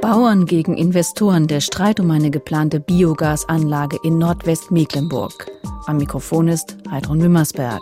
Bauern gegen Investoren, der Streit um eine geplante Biogasanlage in Nordwestmecklenburg. Am Mikrofon ist Heidrun Mümmersberg.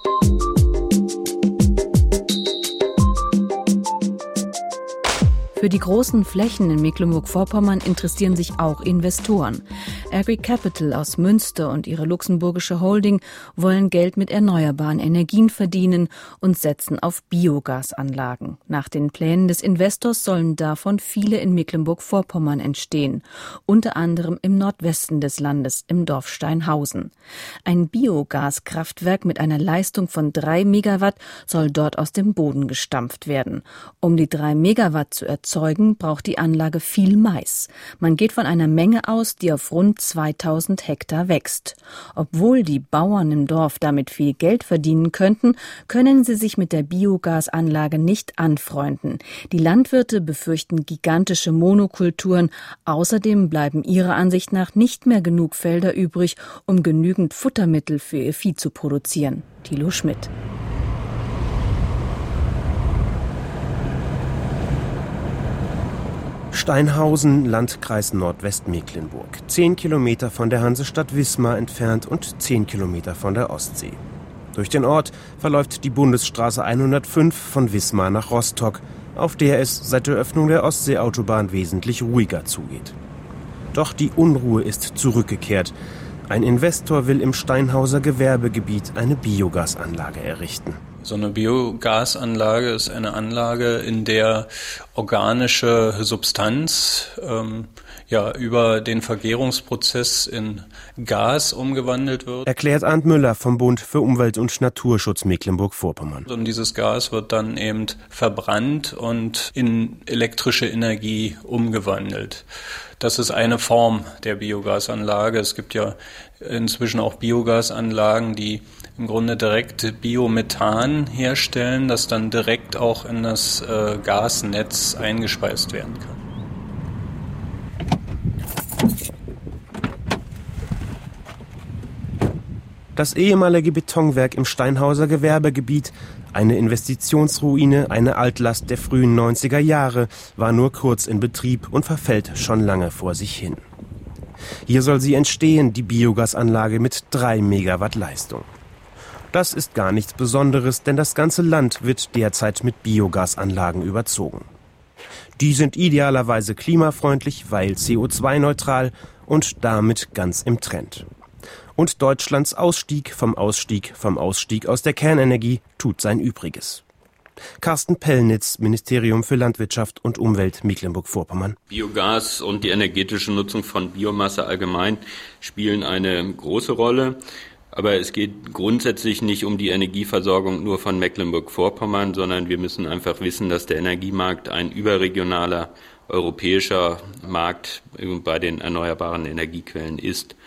Für die großen Flächen in Mecklenburg-Vorpommern interessieren sich auch Investoren. Agri Capital aus Münster und ihre luxemburgische Holding wollen Geld mit erneuerbaren Energien verdienen und setzen auf Biogasanlagen. Nach den Plänen des Investors sollen davon viele in Mecklenburg-Vorpommern entstehen, unter anderem im Nordwesten des Landes, im Dorf Steinhausen. Ein Biogaskraftwerk mit einer Leistung von 3 Megawatt soll dort aus dem Boden gestampft werden. Um die 3 Megawatt zu erzeugen, braucht die Anlage viel Mais. Man geht von einer Menge aus, die auf rund 2000 Hektar wächst. Obwohl die Bauern im Dorf damit viel Geld verdienen könnten, können sie sich mit der Biogasanlage nicht anfreunden. Die Landwirte befürchten gigantische Monokulturen. Außerdem bleiben ihrer Ansicht nach nicht mehr genug Felder übrig, um genügend Futtermittel für ihr Vieh zu produzieren. Thilo Schmidt. Steinhausen, Landkreis Nordwestmecklenburg. 10 Kilometer von der Hansestadt Wismar entfernt und 10 Kilometer von der Ostsee. Durch den Ort verläuft die Bundesstraße 105 von Wismar nach Rostock, auf der es seit der Öffnung der Ostseeautobahn wesentlich ruhiger zugeht. Doch die Unruhe ist zurückgekehrt. Ein Investor will im Steinhauser Gewerbegebiet eine Biogasanlage errichten. So eine Biogasanlage ist eine Anlage, in der organische Substanz über den Vergärungsprozess in Gas umgewandelt wird. Erklärt Arndt Müller vom Bund für Umwelt- und Naturschutz Mecklenburg-Vorpommern. Und dieses Gas wird dann eben verbrannt und in elektrische Energie umgewandelt. Das ist eine Form der Biogasanlage. Es gibt ja inzwischen auch Biogasanlagen, die im Grunde direkt Biomethan herstellen, das dann direkt auch in das Gasnetz eingespeist werden kann. Das ehemalige Betonwerk im Steinhauser Gewerbegebiet, eine Investitionsruine, eine Altlast der frühen 90er Jahre, war nur kurz in Betrieb und verfällt schon lange vor sich hin. Hier soll sie entstehen, die Biogasanlage mit 3 Megawatt Leistung. Das ist gar nichts Besonderes, denn das ganze Land wird derzeit mit Biogasanlagen überzogen. Die sind idealerweise klimafreundlich, weil CO2-neutral und damit ganz im Trend. Und Deutschlands Ausstieg vom Ausstieg aus der Kernenergie tut sein Übriges. Carsten Pellnitz, Ministerium für Landwirtschaft und Umwelt Mecklenburg-Vorpommern. Biogas und die energetische Nutzung von Biomasse allgemein spielen eine große Rolle. Aber es geht grundsätzlich nicht um die Energieversorgung nur von Mecklenburg-Vorpommern, sondern wir müssen einfach wissen, dass der Energiemarkt ein überregionaler europäischer Markt bei den erneuerbaren Energiequellen ist.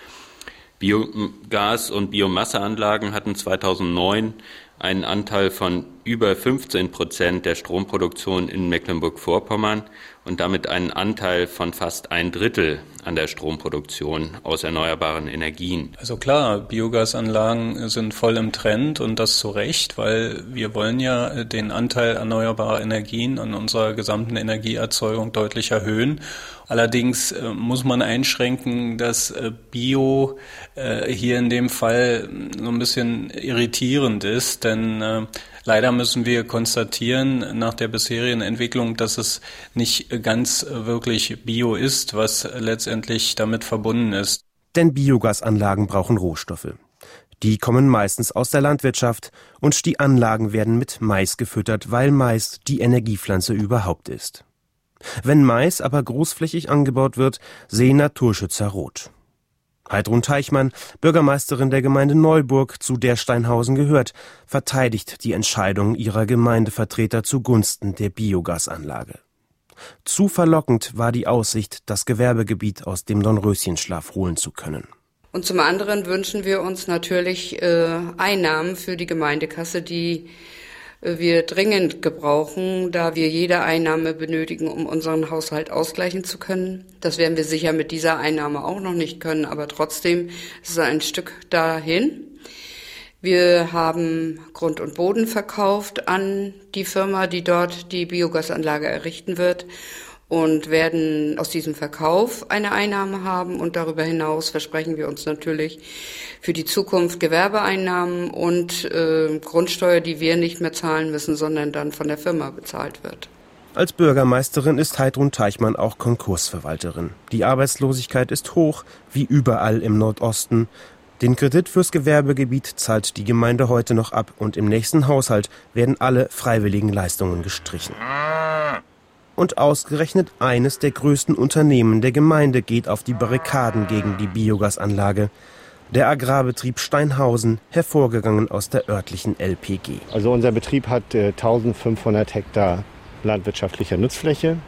Biogas- und Biomasseanlagen hatten 2009 einen Anteil von über 15% der Stromproduktion in Mecklenburg-Vorpommern und damit einen Anteil von fast 1/3 an der Stromproduktion aus erneuerbaren Energien. Also klar, Biogasanlagen sind voll im Trend und das zu Recht, weil wir wollen ja den Anteil erneuerbarer Energien an unserer gesamten Energieerzeugung deutlich erhöhen. Allerdings muss man einschränken, dass Bio hier in dem Fall so ein bisschen irritierend ist, denn leider müssen wir konstatieren nach der bisherigen Entwicklung, dass es nicht ganz wirklich Bio ist, was letztendlich damit verbunden ist. Denn Biogasanlagen brauchen Rohstoffe. Die kommen meistens aus der Landwirtschaft und die Anlagen werden mit Mais gefüttert, weil Mais die Energiepflanze überhaupt ist. Wenn Mais aber großflächig angebaut wird, sehen Naturschützer rot. Heidrun Teichmann, Bürgermeisterin der Gemeinde Neuburg, zu der Steinhausen gehört, verteidigt die Entscheidung ihrer Gemeindevertreter zugunsten der Biogasanlage. Zu verlockend war die Aussicht, das Gewerbegebiet aus dem Dornröschenschlaf holen zu können. Und zum anderen wünschen wir uns natürlich Einnahmen für die Gemeindekasse, die wir dringend gebrauchen, da wir jede Einnahme benötigen, um unseren Haushalt ausgleichen zu können. Das werden wir sicher mit dieser Einnahme auch noch nicht können, aber trotzdem ist es ein Stück dahin. Wir haben Grund und Boden verkauft an die Firma, die dort die Biogasanlage errichten wird. und werden aus diesem Verkauf eine Einnahme haben. Und darüber hinaus versprechen wir uns natürlich für die Zukunft Gewerbeeinnahmen und Grundsteuer, die wir nicht mehr zahlen müssen, sondern dann von der Firma bezahlt wird. Als Bürgermeisterin ist Heidrun Teichmann auch Konkursverwalterin. Die Arbeitslosigkeit ist hoch, wie überall im Nordosten. Den Kredit fürs Gewerbegebiet zahlt die Gemeinde heute noch ab und im nächsten Haushalt werden alle freiwilligen Leistungen gestrichen. Und ausgerechnet eines der größten Unternehmen der Gemeinde geht auf die Barrikaden gegen die Biogasanlage. Der Agrarbetrieb Steinhausen, hervorgegangen aus der örtlichen LPG. Also unser Betrieb hat 1500 Hektar landwirtschaftlicher Nutzfläche.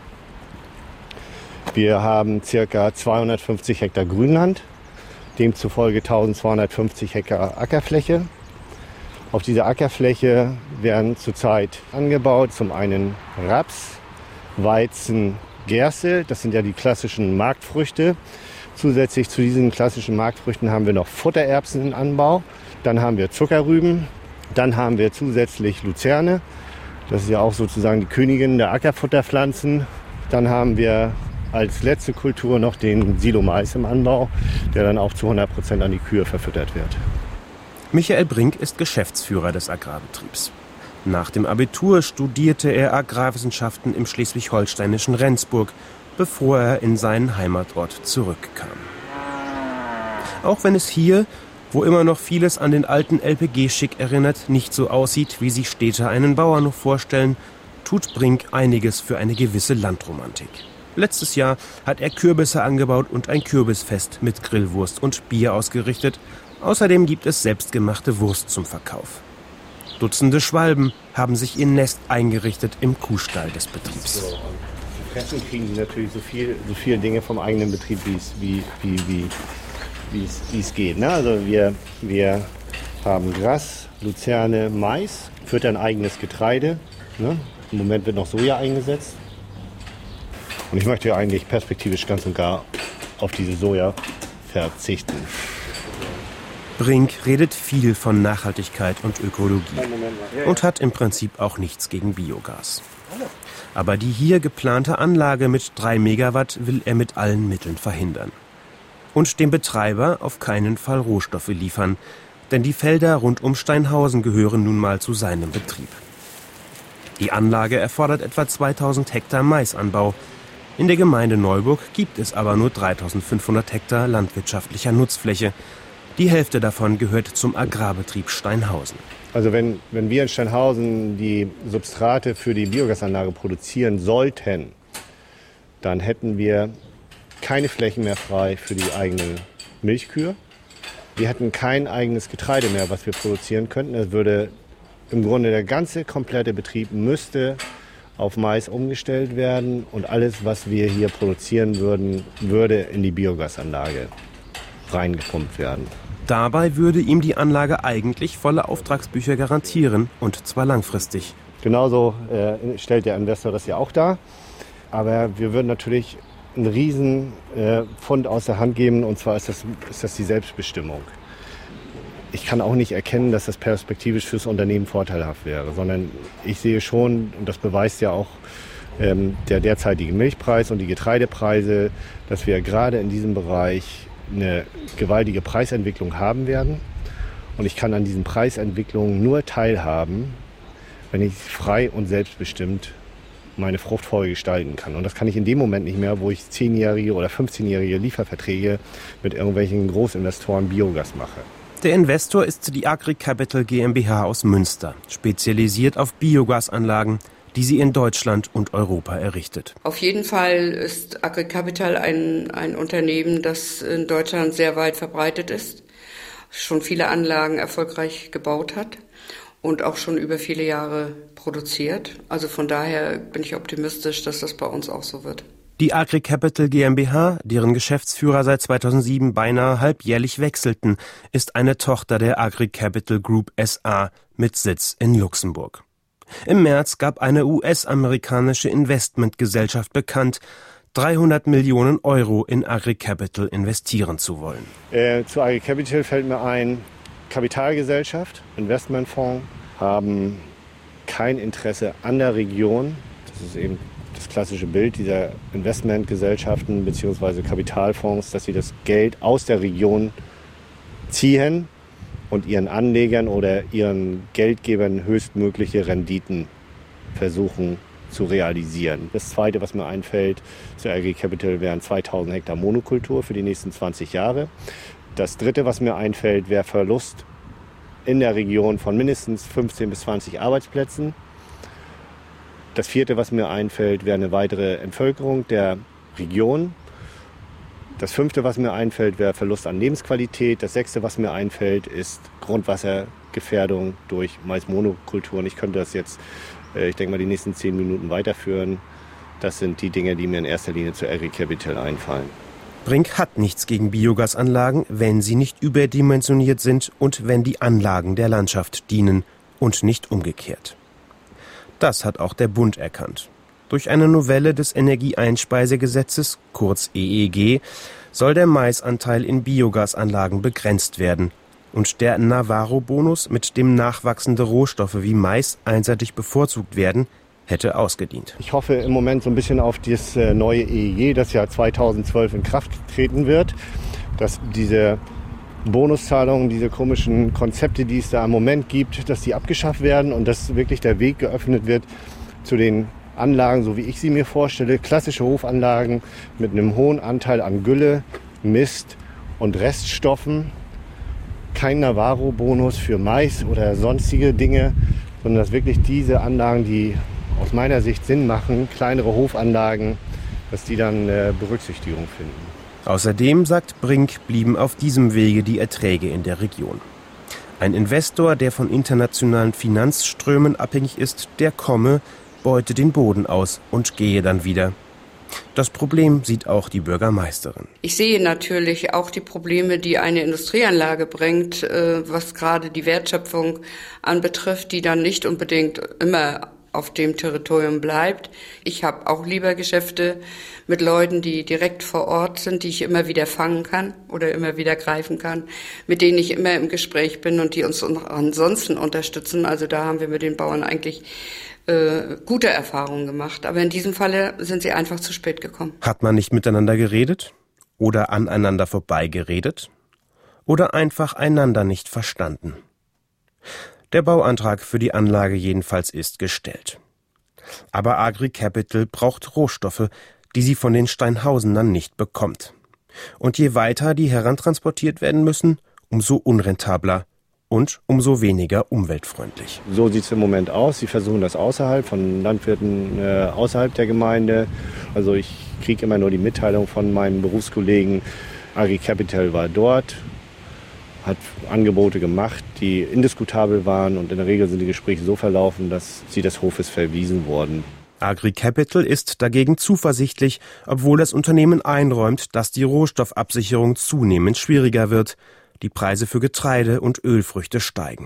Wir haben ca. 250 Hektar Grünland, demzufolge 1250 Hektar Ackerfläche. Auf dieser Ackerfläche werden zurzeit angebaut zum einen Raps, Weizen, Gerste, das sind ja die klassischen Marktfrüchte. Zusätzlich zu diesen klassischen Marktfrüchten haben wir noch Futtererbsen in Anbau. Dann haben wir Zuckerrüben, dann haben wir zusätzlich Luzerne. Das ist ja auch sozusagen die Königin der Ackerfutterpflanzen. Dann haben wir als letzte Kultur noch den Silo-Mais im Anbau, der dann auch zu 100% an die Kühe verfüttert wird. Michael Brink ist Geschäftsführer des Agrarbetriebs. Nach dem Abitur studierte er Agrarwissenschaften im schleswig-holsteinischen Rendsburg, bevor er in seinen Heimatort zurückkam. Auch wenn es hier, wo immer noch vieles an den alten LPG-Schick erinnert, nicht so aussieht, wie sich Städter einen Bauernhof vorstellen, tut Brink einiges für eine gewisse Landromantik. Letztes Jahr hat er Kürbisse angebaut und ein Kürbisfest mit Grillwurst und Bier ausgerichtet. Außerdem gibt es selbstgemachte Wurst zum Verkauf. Dutzende Schwalben haben sich ihr Nest eingerichtet im Kuhstall des Betriebs. So, und zu fressen kriegen sie natürlich so viele Dinge vom eigenen Betrieb, wie es geht. Ne? Also wir haben Gras, Luzerne, Mais, füttern eigenes Getreide. Ne? Im Moment wird noch Soja eingesetzt. Und ich möchte ja eigentlich perspektivisch ganz und gar auf diese Soja verzichten. Brink redet viel von Nachhaltigkeit und Ökologie und hat im Prinzip auch nichts gegen Biogas. Aber die hier geplante Anlage mit 3 Megawatt will er mit allen Mitteln verhindern. Und dem Betreiber auf keinen Fall Rohstoffe liefern, denn die Felder rund um Steinhausen gehören nun mal zu seinem Betrieb. Die Anlage erfordert etwa 2000 Hektar Maisanbau. In der Gemeinde Neuburg gibt es aber nur 3500 Hektar landwirtschaftlicher Nutzfläche. Die Hälfte davon gehört zum Agrarbetrieb Steinhausen. Also wenn wir in Steinhausen die Substrate für die Biogasanlage produzieren sollten, dann hätten wir keine Flächen mehr frei für die eigenen Milchkühe. Wir hätten kein eigenes Getreide mehr, was wir produzieren könnten. Es würde im Grunde der ganze komplette Betrieb müsste auf Mais umgestellt werden und alles, was wir hier produzieren würden, würde in die Biogasanlage reingepumpt werden. Dabei würde ihm die Anlage eigentlich volle Auftragsbücher garantieren, und zwar langfristig. Genauso stellt der Investor das ja auch dar. Aber wir würden natürlich einen riesen Pfund aus der Hand geben, und zwar ist das die Selbstbestimmung. Ich kann auch nicht erkennen, dass das perspektivisch fürs Unternehmen vorteilhaft wäre, sondern ich sehe schon, und das beweist ja auch der derzeitige Milchpreis und die Getreidepreise, dass wir gerade in diesem Bereich eine gewaltige Preisentwicklung haben werden. Und ich kann an diesen Preisentwicklungen nur teilhaben, wenn ich frei und selbstbestimmt meine Fruchtfolge gestalten kann. Und das kann ich in dem Moment nicht mehr, wo ich 10-jährige oder 15-jährige Lieferverträge mit irgendwelchen Großinvestoren Biogas mache. Der Investor ist die AgriCapital GmbH aus Münster, spezialisiert auf Biogasanlagen, die sie in Deutschland und Europa errichtet. Auf jeden Fall ist AgriCapital ein Unternehmen, das in Deutschland sehr weit verbreitet ist, schon viele Anlagen erfolgreich gebaut hat und auch schon über viele Jahre produziert. Also von daher bin ich optimistisch, dass das bei uns auch so wird. Die AgriCapital GmbH, deren Geschäftsführer seit 2007 beinahe halbjährlich wechselten, ist eine Tochter der AgriCapital Group SA mit Sitz in Luxemburg. Im März gab eine US-amerikanische Investmentgesellschaft bekannt, 300 Millionen Euro in AgriCapital investieren zu wollen. Zu AgriCapital fällt mir ein, Kapitalgesellschaft, Investmentfonds haben kein Interesse an der Region. das klassische Bild dieser Investmentgesellschaften bzw. Kapitalfonds, dass sie das Geld aus der Region ziehen und ihren Anlegern oder ihren Geldgebern höchstmögliche Renditen versuchen zu realisieren. Das Zweite, was mir einfällt, zu Agri Capital wären 2000 Hektar Monokultur für die nächsten 20 Jahre. Das Dritte, was mir einfällt, wäre Verlust in der Region von mindestens 15 bis 20 Arbeitsplätzen. Das Vierte, was mir einfällt, wäre eine weitere Entvölkerung der Region. Das Fünfte, was mir einfällt, wäre Verlust an Lebensqualität. Das Sechste, was mir einfällt, ist Grundwassergefährdung durch Maismonokulturen. Ich könnte das jetzt, ich denke mal, die nächsten 10 Minuten weiterführen. Das sind die Dinge, die mir in erster Linie zu Agri Capital einfallen. Brink hat nichts gegen Biogasanlagen, wenn sie nicht überdimensioniert sind und wenn die Anlagen der Landschaft dienen und nicht umgekehrt. Das hat auch der Bund erkannt. Durch eine Novelle des Energieeinspeisegesetzes, kurz EEG, soll der Maisanteil in Biogasanlagen begrenzt werden und der Navarro-Bonus, mit dem nachwachsende Rohstoffe wie Mais einseitig bevorzugt werden, hätte ausgedient. Ich hoffe im Moment so ein bisschen auf das neue EEG, das ja 2012 in Kraft treten wird, dass diese Bonuszahlungen, diese komischen Konzepte, die es da im Moment gibt, dass die abgeschafft werden und dass wirklich der Weg geöffnet wird zu den Anlagen, so wie ich sie mir vorstelle, klassische Hofanlagen mit einem hohen Anteil an Gülle, Mist und Reststoffen. Kein Navarro-Bonus für Mais oder sonstige Dinge, sondern dass wirklich diese Anlagen, die aus meiner Sicht Sinn machen, kleinere Hofanlagen, dass die dann Berücksichtigung finden. Außerdem, sagt Brink, blieben auf diesem Wege die Erträge in der Region. Ein Investor, der von internationalen Finanzströmen abhängig ist, der komme, beute den Boden aus und gehe dann wieder. Das Problem sieht auch die Bürgermeisterin. Ich sehe natürlich auch die Probleme, die eine Industrieanlage bringt, was gerade die Wertschöpfung anbetrifft, die dann nicht unbedingt immer auf dem Territorium bleibt. Ich habe auch lieber Geschäfte mit Leuten, die direkt vor Ort sind, die ich immer wieder fangen kann oder immer wieder greifen kann, mit denen ich immer im Gespräch bin und die uns ansonsten unterstützen. Also da haben wir mit den Bauern eigentlich gute Erfahrungen gemacht. Aber in diesem Falle sind sie einfach zu spät gekommen. Hat man nicht miteinander geredet? Oder aneinander vorbeigeredet? Oder einfach einander nicht verstanden? Der Bauantrag für die Anlage jedenfalls ist gestellt. Aber Agri Capital braucht Rohstoffe, die sie von den Steinhausenern nicht bekommt. Und je weiter die herantransportiert werden müssen, umso unrentabler und umso weniger umweltfreundlich. So sieht es im Moment aus. Sie versuchen das außerhalb von Landwirten, außerhalb der Gemeinde. Also ich kriege immer nur die Mitteilung von meinen Berufskollegen, Agri Capital war dort, hat Angebote gemacht, die indiskutabel waren und in der Regel sind die Gespräche so verlaufen, dass sie des Hofes verwiesen wurden. Agri Capital ist dagegen zuversichtlich, obwohl das Unternehmen einräumt, dass die Rohstoffabsicherung zunehmend schwieriger wird. Die Preise für Getreide und Ölfrüchte steigen.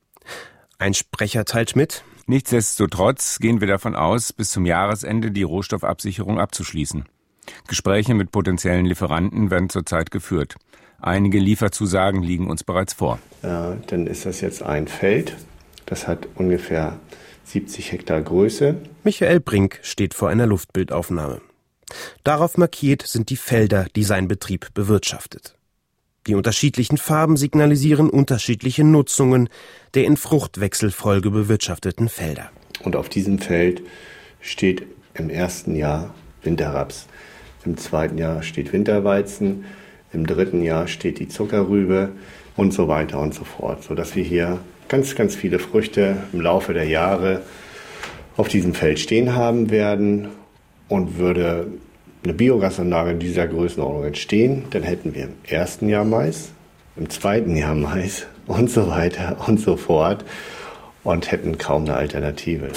Ein Sprecher teilt mit: Nichtsdestotrotz gehen wir davon aus, bis zum Jahresende die Rohstoffabsicherung abzuschließen. Gespräche mit potenziellen Lieferanten werden zurzeit geführt. Einige Lieferzusagen liegen uns bereits vor. Ja, dann ist das jetzt ein Feld, das hat ungefähr 70 Hektar Größe. Michael Brink steht vor einer Luftbildaufnahme. Darauf markiert sind die Felder, die sein Betrieb bewirtschaftet. Die unterschiedlichen Farben signalisieren unterschiedliche Nutzungen der in Fruchtwechselfolge bewirtschafteten Felder. Und auf diesem Feld steht im ersten Jahr Winterraps, im zweiten Jahr steht Winterweizen, im dritten Jahr steht die Zuckerrübe und so weiter und so fort, sodass wir hier ganz, ganz viele Früchte im Laufe der Jahre auf diesem Feld stehen haben werden. Und würde eine Biogasanlage in dieser Größenordnung entstehen, dann hätten wir im ersten Jahr Mais, im zweiten Jahr Mais und so weiter und so fort und hätten kaum eine Alternative.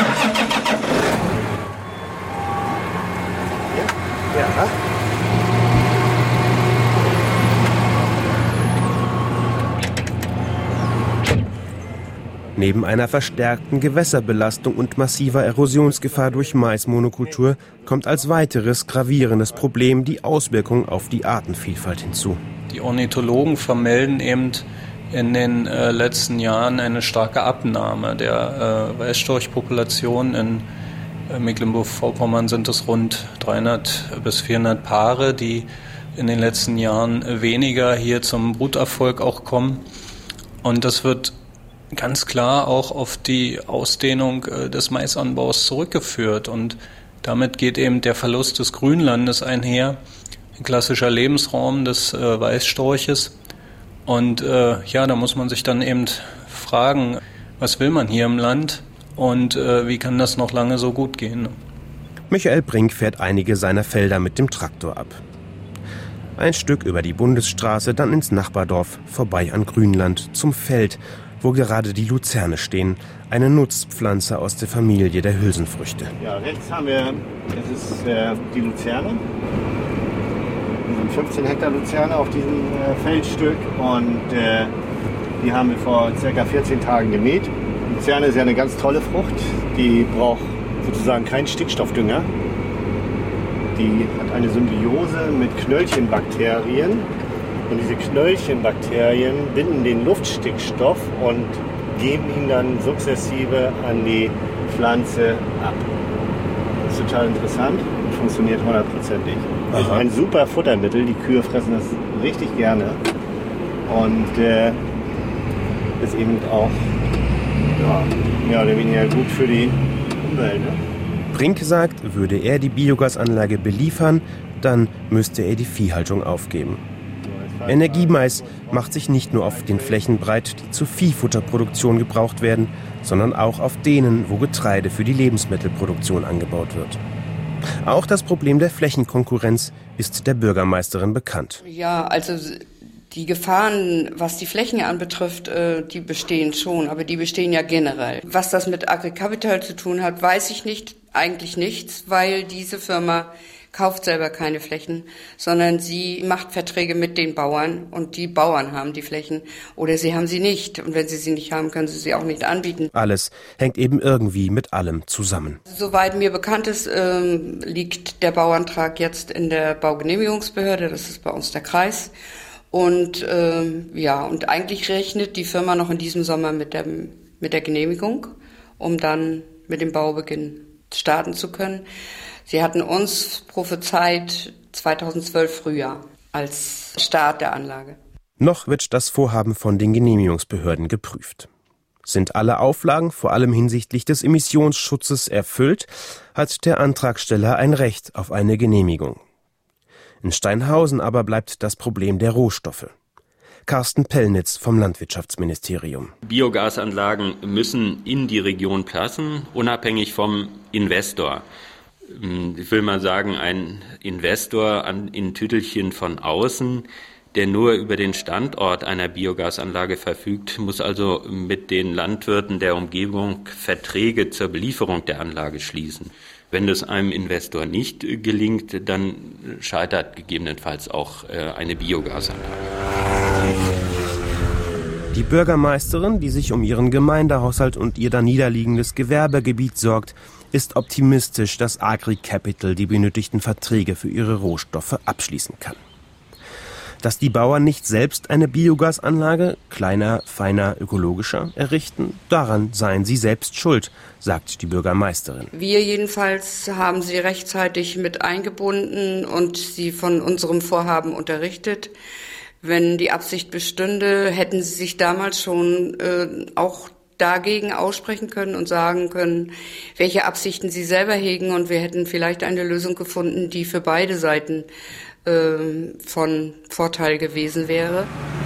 Ja. Neben einer verstärkten Gewässerbelastung und massiver Erosionsgefahr durch Maismonokultur kommt als weiteres gravierendes Problem die Auswirkung auf die Artenvielfalt hinzu. Die Ornithologen vermelden eben in den letzten Jahren eine starke Abnahme der Weißstorchpopulation in Mecklenburg-Vorpommern sind es rund 300 bis 400 Paare, die in den letzten Jahren weniger hier zum Bruterfolg auch kommen. Und das wird ganz klar auch auf die Ausdehnung des Maisanbaus zurückgeführt. Und damit geht eben der Verlust des Grünlandes einher, ein klassischer Lebensraum des Weißstorches. Und da muss man sich dann eben fragen, was will man hier im Land und wie kann das noch lange so gut gehen? Michael Brink fährt einige seiner Felder mit dem Traktor ab. Ein Stück über die Bundesstraße, dann ins Nachbardorf, vorbei an Grünland, zum Feld, wo gerade die Luzerne stehen, eine Nutzpflanze aus der Familie der Hülsenfrüchte. Ja, rechts haben wir, das ist die Luzerne. Das sind 15 Hektar Luzerne auf diesem Feldstück und die haben wir vor ca. 14 Tagen gemäht. Luzerne ist ja eine ganz tolle Frucht, die braucht sozusagen keinen Stickstoffdünger. Die hat eine Symbiose mit Knöllchenbakterien und diese Knöllchenbakterien binden den Luftstickstoff und geben ihn dann sukzessive an die Pflanze ab. Das ist total interessant und funktioniert 100%ig. Also ein super Futtermittel, die Kühe fressen das richtig gerne und ist eben auch mehr oder weniger gut für die Umwelt. Ne? Brink sagt, würde er die Biogasanlage beliefern, dann müsste er die Viehhaltung aufgeben. Energiemais macht sich nicht nur auf den Flächen breit, die zur Viehfutterproduktion gebraucht werden, sondern auch auf denen, wo Getreide für die Lebensmittelproduktion angebaut wird. Auch das Problem der Flächenkonkurrenz ist der Bürgermeisterin bekannt. Ja, also die Gefahren, was die Flächen anbetrifft, die bestehen schon, aber die bestehen ja generell. Was das mit AgriCapital zu tun hat, weiß ich nicht, eigentlich nichts, weil diese Firma kauft selber keine Flächen, sondern sie macht Verträge mit den Bauern und die Bauern haben die Flächen oder sie haben sie nicht. Und wenn sie sie nicht haben, können sie sie auch nicht anbieten. Alles hängt eben irgendwie mit allem zusammen. Soweit mir bekannt ist, liegt der Bauantrag jetzt in der Baugenehmigungsbehörde, das ist bei uns der Kreis. Und und eigentlich rechnet die Firma noch in diesem Sommer mit der Genehmigung, um dann mit dem Baubeginn starten zu können. Sie hatten uns prophezeit 2012 Frühjahr als Start der Anlage. Noch wird das Vorhaben von den Genehmigungsbehörden geprüft. Sind alle Auflagen, vor allem hinsichtlich des Emissionsschutzes, erfüllt, hat der Antragsteller ein Recht auf eine Genehmigung. In Steinhausen aber bleibt das Problem der Rohstoffe. Carsten Pellnitz vom Landwirtschaftsministerium. Biogasanlagen müssen in die Region passen, unabhängig vom Investor. Ich will mal sagen, ein Investor in Tüttelchen von außen, der nur über den Standort einer Biogasanlage verfügt, muss also mit den Landwirten der Umgebung Verträge zur Belieferung der Anlage schließen. Wenn das einem Investor nicht gelingt, dann scheitert gegebenenfalls auch eine Biogasanlage. Die Bürgermeisterin, die sich um ihren Gemeindehaushalt und ihr daniederliegendes Gewerbegebiet sorgt, ist optimistisch, dass AgriCapital die benötigten Verträge für ihre Rohstoffe abschließen kann. Dass die Bauern nicht selbst eine Biogasanlage, kleiner, feiner, ökologischer, errichten, daran seien sie selbst schuld, sagt die Bürgermeisterin. Wir jedenfalls haben sie rechtzeitig mit eingebunden und sie von unserem Vorhaben unterrichtet. Wenn die Absicht bestünde, hätten sie sich damals schon auch dagegen aussprechen können und sagen können, welche Absichten sie selber hegen, und wir hätten vielleicht eine Lösung gefunden, die für beide Seiten von Vorteil gewesen wäre.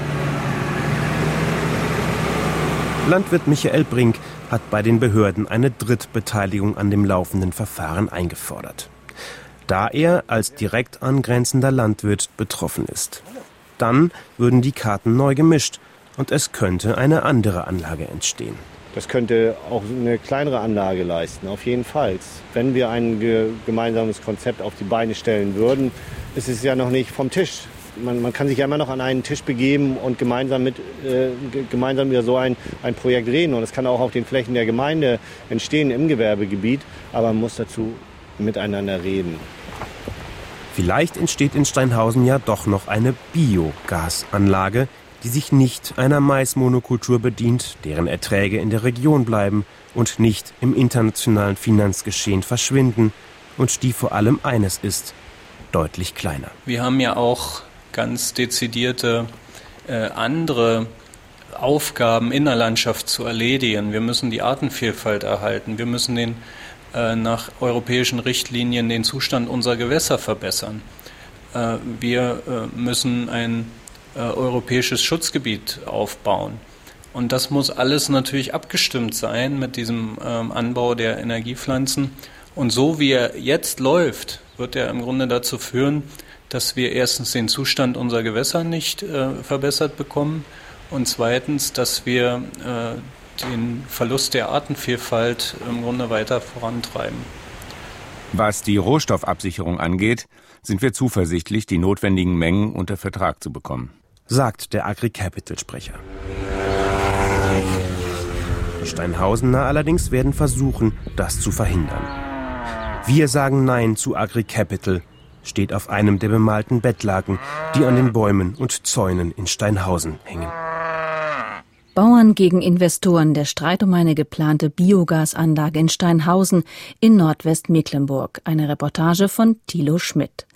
Landwirt Michael Brink hat bei den Behörden eine Drittbeteiligung an dem laufenden Verfahren eingefordert, da er als direkt angrenzender Landwirt betroffen ist. Dann würden die Karten neu gemischt und es könnte eine andere Anlage entstehen. Das könnte auch eine kleinere Anlage leisten, auf jeden Fall. Wenn wir ein gemeinsames Konzept auf die Beine stellen würden, ist es ja noch nicht vom Tisch. Man kann sich ja immer noch an einen Tisch begeben und gemeinsam über so ein Projekt reden. Und es kann auch auf den Flächen der Gemeinde entstehen im Gewerbegebiet, aber man muss dazu miteinander reden. Vielleicht entsteht in Steinhausen ja doch noch eine Biogasanlage, die sich nicht einer Maismonokultur bedient, deren Erträge in der Region bleiben und nicht im internationalen Finanzgeschehen verschwinden und die vor allem eines ist: deutlich kleiner. Wir haben ja auch ganz dezidierte andere Aufgaben in der Landschaft zu erledigen. Wir müssen die Artenvielfalt erhalten. Wir müssen nach europäischen Richtlinien den Zustand unserer Gewässer verbessern. Wir müssen ein europäisches Schutzgebiet aufbauen. Und das muss alles natürlich abgestimmt sein mit diesem Anbau der Energiepflanzen. Und so wie er jetzt läuft, wird er im Grunde dazu führen, dass wir erstens den Zustand unserer Gewässer nicht verbessert bekommen und zweitens, dass wir den Verlust der Artenvielfalt im Grunde weiter vorantreiben. Was die Rohstoffabsicherung angeht, sind wir zuversichtlich, die notwendigen Mengen unter Vertrag zu bekommen, sagt der AgriCapital-Sprecher. Die Steinhausener allerdings werden versuchen, das zu verhindern. Wir sagen Nein zu AgriCapital, steht auf einem der bemalten Bettlaken, die an den Bäumen und Zäunen in Steinhausen hängen. Bauern gegen Investoren, der Streit um eine geplante Biogasanlage in Steinhausen in Nordwestmecklenburg. Eine Reportage von Thilo Schmidt.